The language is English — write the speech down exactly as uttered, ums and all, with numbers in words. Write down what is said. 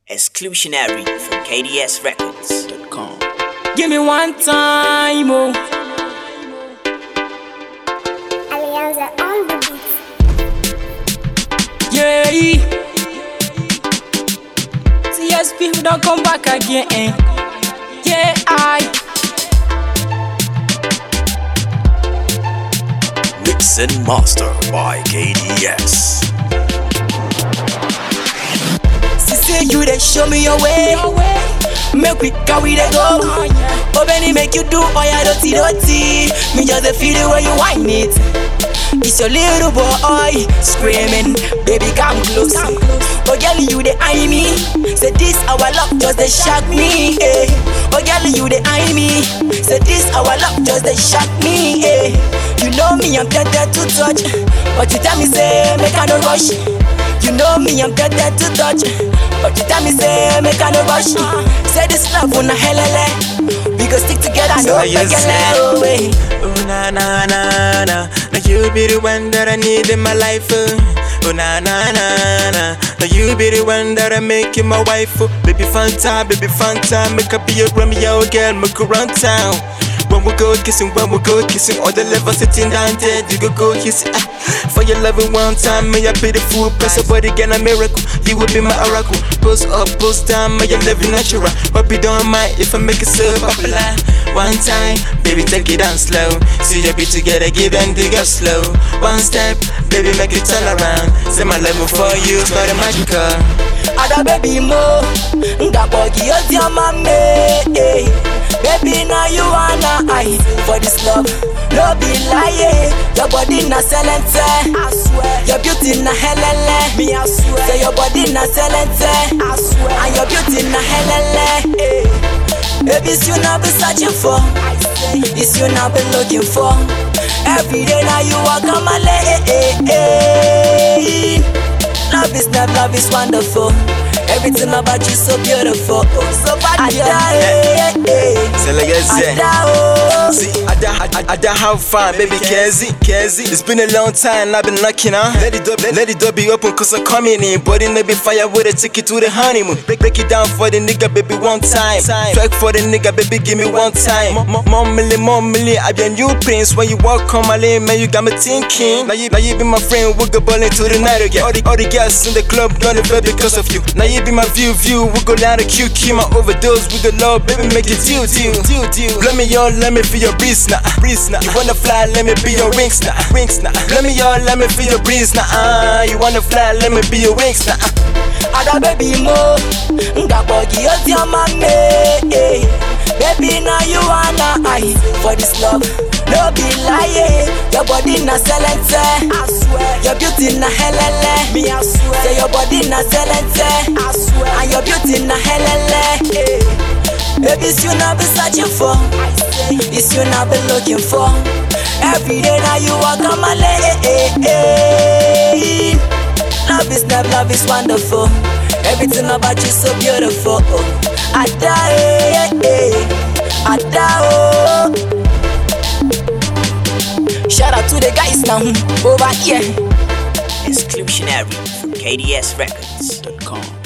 Exclusionary from K D S Records dot com. Give me one time, oh. Alianza on the beat. Yeah. T S P, we don't come back again. Yeah, I. Mix and master by K D S. She say you dey show me your way. Make we carry the go. Oh, Benny, make you do all your dirty dirty. Me just dey feel the way you whine it. It's your little boy screaming, baby come close. Oh girl, you dey eye me. Say this our love just dey shock me. Eh. Oh girl, you dey eye me. Say this our love just dey shock me. Eh. You know me, I'm tempted to touch, but you tell me say make I no rush. You know me, I'm tempted to touch, but you tell me say make I no rush. Say this love on a helele, we go stick together, no begele away. Oh na na na na, now you be the one that I need in my life. Oh na na na na, now you be the one that I make you my wife. Oh, baby Fanta, baby Fanta, make up your Romeo girl, make her run town. When we go kissing, when we go kissing, all the lovers sitting down there, you go go kissing. Ah, for your loving one time, may I be the fool, press a body, get a miracle. You will be my oracle. Post up, post down, may I live natural. Hope you don't mind if I make it so popular. One time, baby, take it down slow. See you be together, give and dig up slow. One step, baby, make it turn around. Say my level for you, it's not a magical. Ada baby mo, nga bogi oti amame. Baby now you wanna eye for this love, no be lie. Your body na selente, I swear. Your beauty na helele, me I swear. Say your body na selente, I swear. And your beauty na helele. Baby, it's you now be searching for, it's you now be looking for. Every day now you walk on my lane. Love is love, love is wonderful. Everything about you so beautiful. So bad, I die. So like I said, see, I die, I die, how far, baby, Kenzie, Kenzie. It's been a long time, I've been knocking on. Let it door, let it door be open, cause I'm coming in. Body no be fire with a ticket to the honeymoon. Break, break it down for the nigga, baby, one time. Track for the nigga, baby, give me one time. More million, more million, I be a new prince. When you walk on my lane, man, you got me thinking. Now you, now you be my friend, we go ball into the night again. All the, all the girls in the club gonna bed because of you. Now you be my view, view, we go down the Q, Q, my overdose, we go low, baby, make it deal, deal, deal, deal. Let me on, let me feel your breeze now, breeze now. You wanna fly, let me be your wings now, wings now. Let me on, let me feel your breeze now. Uh, you wanna fly, let me be your wings now. Ada baby mo, nga bogi oti amame. Baby now you wanna eye for this love, no be lie. Your body na selente, I swear. Your beauty na helele, me I swear. Say your body na selente, I swear. And your beauty na helele. Baby, it's you now be searching for, it's you now be looking for. Every day now you walk on my lane. Love is love, love is wonderful. Everything about you so beautiful. I die, I die. Shout out to the guys now over here. Exclusionary from K D S Records dot com.